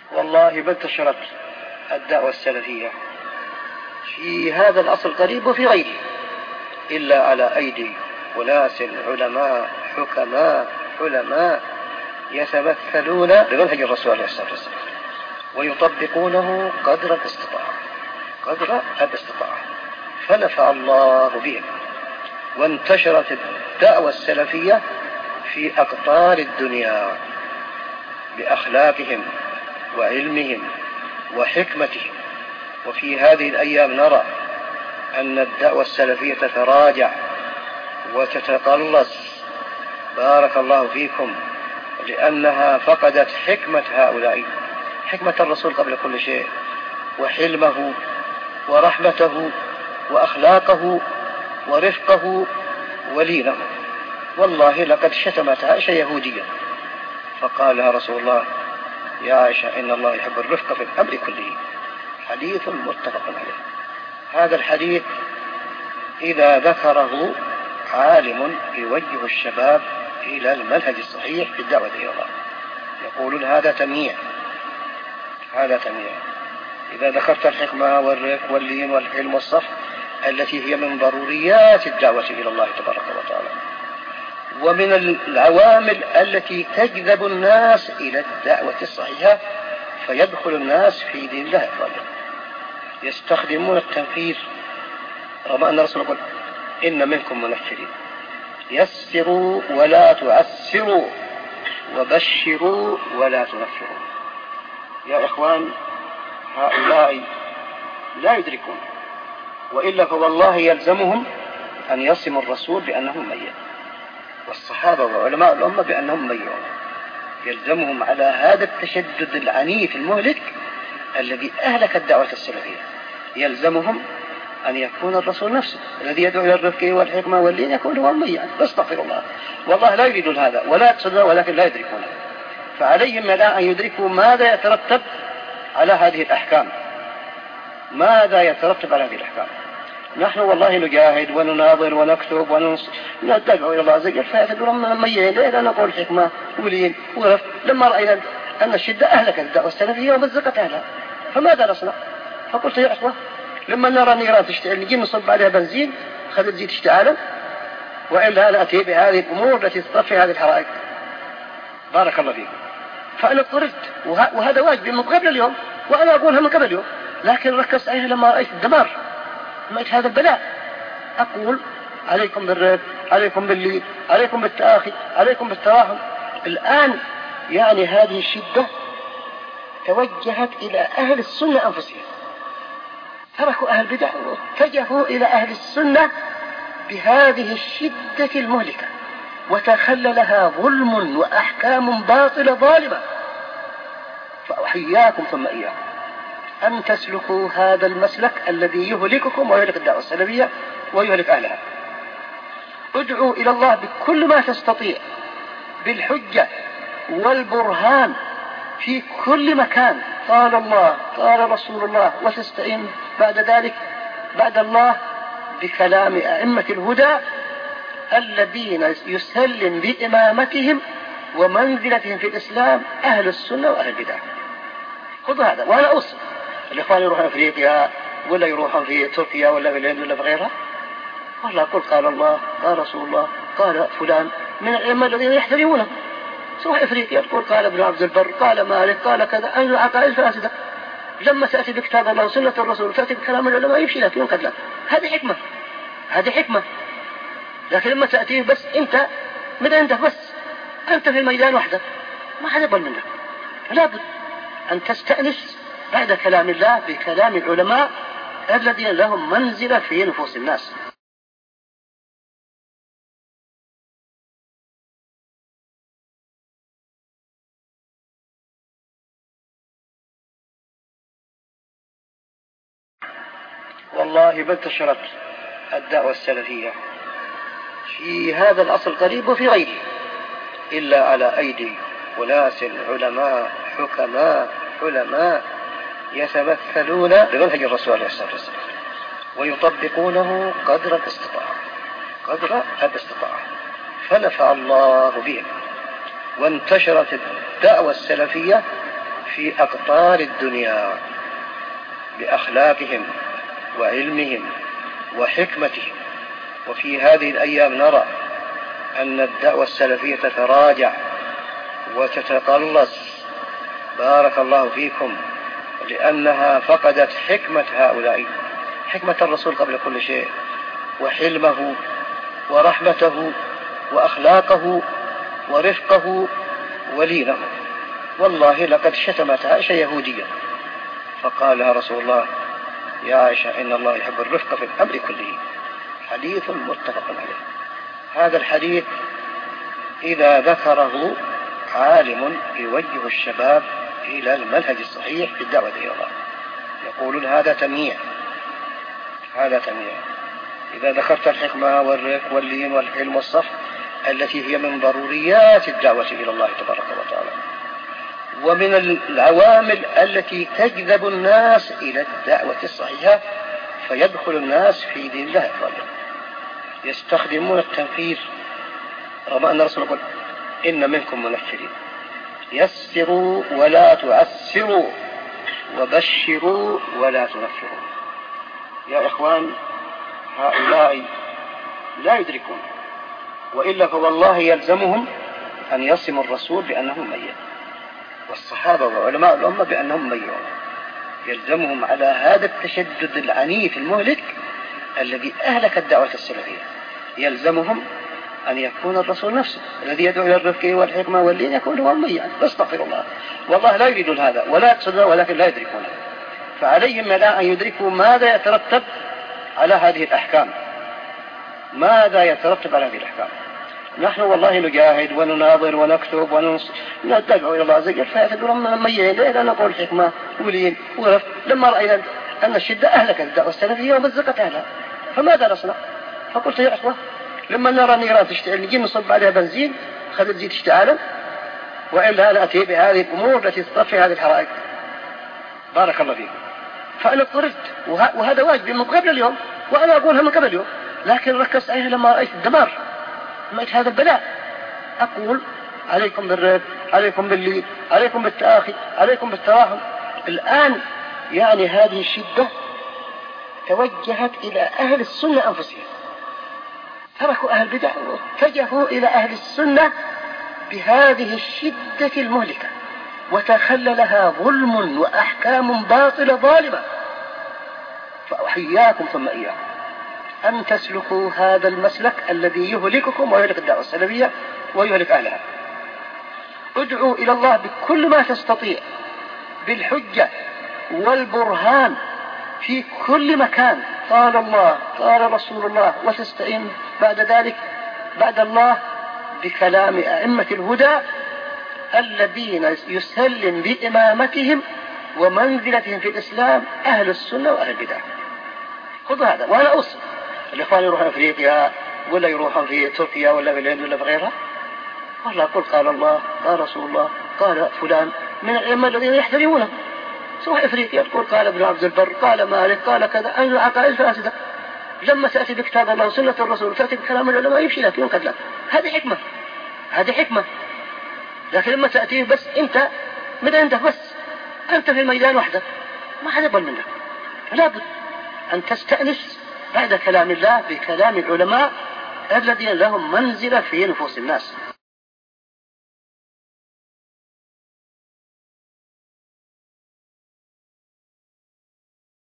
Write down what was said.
والله بل انتشرت الدعوة السلفية في هذا العصر القريب وفي غيره إلا على أيدي أناس علماء حكماء علماء يتمثلون بمنهج الرسول عليه الصلاة والسلام ويطبقونه قدر الاستطاعة فنفع الله بهم، وانتشرت الدعوة السلفية في أقطار الدنيا بأخلاقهم وعلمهم وحكمتهم. وفي هذه الأيام نرى أن الدعوة السلفية تتراجع وتتقلص، بارك الله فيكم، لأنها فقدت حكمة هؤلاء، حكمة الرسول قبل كل شيء، وحلمه ورحمته وأخلاقه ورفقه ولينه. والله لقد شتمت عائشة يهوديا فقال لها رسول الله: يا عائشة إن الله يحب الرفق في الأمر كله. حديث متفق عليه. هذا الحديث إذا ذكره عالم يوجه الشباب إلى المنهج الصحيح في الدعوة إلى الله، يقولون هذا تمييع. إذا ذكرت الحكمة والرفق واللين والحلم والصف التي هي من ضروريات الدعوة إلى الله تبارك وتعالى، ومن العوامل التي تجذب الناس إلى الدعوة الصحيحة فيدخل الناس في دين الله أفواجا، يستخدمون التنفير، رغم أن الرسول يقول: إن منكم منفرين، يسروا ولا تعسروا وبشروا ولا تنفروا. يا إخوان، هؤلاء لا يدركون، وإلا فوالله يلزمهم أن يصموا الرسول بأنهم ميت، والصحابة وعلماء الأمة بأنهم ميتون. يلزمهم على هذا التشدد العنيف المهلك الذي أهلك الدعوة السلفية، يلزمهم أن يكون الرسول نفسه الذي يدعو إلى الرفق والحكمة واللين يكون هو ميت. استغفر الله، والله لا يريدون هذا ولا يقصدون، ولكن لا يدركون. فعليهم الآن أن يدركوا ماذا يترتب على هذه الأحكام، ماذا يترتب على هذه الأحكام. نحن والله نجاهد ونناظر ونكتب وندعو إلى الله عز وجل، فيعتبرون ميين لا نقول حكمة ولين ورفق، لما رأينا أن الشدة أهلكت الدعوة السلفية ومزقت أهلها، فماذا نصنع؟ فقلت يا أخوة، لما نرى نيران تشتعل نجي نصب عليها بنزين خلت تزيد اشتعالا، وإلا نأتي بهذه الأمور التي تطفي هذه الحرائق. بارك الله فيكم. فأنا اضطررت، وهذا واجبي من قبل اليوم، وأنا أقولها من قبل اليوم، لكن ركزت عليها لما رأيت الدمار، لما رأيت هذا البلاء. أقول: عليكم بالرفق، عليكم باللين، عليكم بالتآخي، عليكم بالتراحم. الآن يعني هذه الشدة توجهت إلى أهل السنة أنفسهم، تركوا أهل البدع واتجهوا إلى أهل السنة بهذه الشدة المهلكة، وتخللها ظلم وأحكام باطلة ظالمة. فأحياكم ثم إياكم أن تسلكوا هذا المسلك الذي يهلككم ويهلك الدعوة السلفية ويهلك أهلها. ادعوا إلى الله بكل ما تستطيع، بالحجة والبرهان في كل مكان، قال الله قال رسول الله، وتستعين بعد ذلك بعد الله بكلام أئمة الهدى الذين يسلم بإمامتهم ومنزلتهم في الإسلام أهل السنة وأهل البدع. خذوا هذا. وأنا أوصي الإخوان يروحون أفريقيا ولا يروحون في تركيا ولا في الهند ولا في غيرها، والله أقول قال الله قال رسول الله قال فلان من الأئمة الذين يحترمونه. تروح أفريقيا تقول قال ابن عبد البر قال مالك قال كذا، أين العقائد فاسدة. لما تأتي بكتاب الله وسنة الرسول تأتي بكلام العلماء يمشي لك ينقد لك. هذه حكمة. لكن لما تأتي بس أنت من عندك، بس أنت في الميدان وحدك، ما حد يقبل منك. لابد أن تستأنس بعد كلام الله بكلام العلماء الذين لهم منزلة في نفوس الناس. والله بل انتشرت الدعوة السلفية في هذا العصر القريب وفي غيره إلا على أيدي أناس علماء حكماء يتمثلون بمنهج الرسول عليه الصلاة والسلام ويطبقونه قدر الاستطاعة فنفع الله بهم، وانتشرت الدعوة السلفية في أقطار الدنيا بأخلاقهم وعلمهم وحكمتهم. وفي هذه الأيام نرى أن الدعوة السلفية تتراجع وتتقلص، بارك الله فيكم، لأنها فقدت حكمة هؤلاء، حكمة الرسول قبل كل شيء، وحلمه ورحمته وأخلاقه ورفقه ولينه. والله لقد شتمت عائشة يهودية فقال لها رسول الله: يا عائشة إن الله يحب الرفق في الأمر كله. حديث متفق عليه. هذا الحديث إذا ذكره عالم يوجه الشباب إلى المنهج الصحيح في الدعوة إلى الله، يقولون هذا تمييع، هذا تمييع. إذا ذكرت الحكمة والرفق واللين والحلم والصف التي هي من ضروريات الدعوة إلى الله تبارك وتعالى، ومن العوامل التي تجذب الناس إلى الدعوة الصحيحة فيدخل الناس في دين الله أفواجا، يستخدمون التنفير، رغم أن الرسول يقول: إن منكم منفرين، يسروا ولا تعسروا وبشروا ولا تنفروا. يا إخوان، هؤلاء لا يدركون، وإلا فوالله يلزمهم أن يصموا الرسول بأنهم ميت، والصحابة وعلماء الأمة بأنهم ميتون. يلزمهم على هذا التشدد العنيف المهلك الذي أهلك الدعوة السلفية، يلزمهم أن يكون الرسول نفسه الذي يدعو إلى الرفق والحكمة واللين يكون هو ميتا. استغفر الله، والله لا يريدون هذا ولا يقصدون، ولكن لا يدركونه. فعليهم أن يدركوا ماذا يترتب على هذه الأحكام، ماذا يترتب على هذه الأحكام. نحن والله نجاهد ونناظر ونكتب وندعو إلى الله عز وجل، فيعتبرون ميين لا نقول حكمة ولين ورفق، لما رأينا أن الشدة أهلكت الدعوة السلفية ومزقت أهلها، فماذا نصنع؟ فقلت يا أخوة، لما نرى نيران تشتعل نجي نصب عليها بنزين خذت زيت اشتعالا، وإلا نأتي بهذه الأمور التي تطفي هذه الحرائق. بارك الله فيكم. فأنا اضطررت، وهذا واجبي من قبل اليوم، وأنا أقولها من قبل اليوم، لكن ركزت عليها لما رأيت الدمار، لما رأيت هذا البلاء. أقول: عليكم بالرفق، عليكم باللين، عليكم بالتآخي، عليكم بالتراحم. الآن يعني هذه الشدة توجهت إلى أهل السنة أنفسهم، تركوا أهل البدع واتجهوا إلى أهل السنة بهذه الشدة المهلكة، وتخللها ظلم وأحكام باطلة ظالمة. فأحياكم ثم إياكم أن تسلكوا هذا المسلك الذي يهلككم ويهلك الدعوة السلفية ويهلك أهلها. ادعوا إلى الله بكل ما تستطيع، بالحجة والبرهان في كل مكان، قال الله قال رسول الله، وتستعين بعد ذلك بعد الله بكلام أئمة الهدى الذين يسلم بإمامتهم ومنزلتهم في الإسلام أهل السنة وأهل البدع. خذوا هذا. وأنا أوصي الإخوان يروحون أفريقيا ولا يروحون في تركيا ولا في الهند ولا في غيرها، والله قل قال الله قال رسول الله قال فلان من الأئمة الذين يحترمونه. تروح أفريقيا تقول قال ابن عبد البر قال مالك قال كذا، أين العقائد فاسدة. لما تأتي بكتاب الله وسنة الرسول وتأتي بكلام العلماء يمشي لك ينقذ لك. هذه حكمة، هذه حكمة. لكن لما تأتي بس أنت من عندك، بس أنت في الميدان وحدك، ما حد يقبل منك. لابد أن تستأنس بعد كلام الله بكلام العلماء الذين لهم منزلة في نفوس الناس.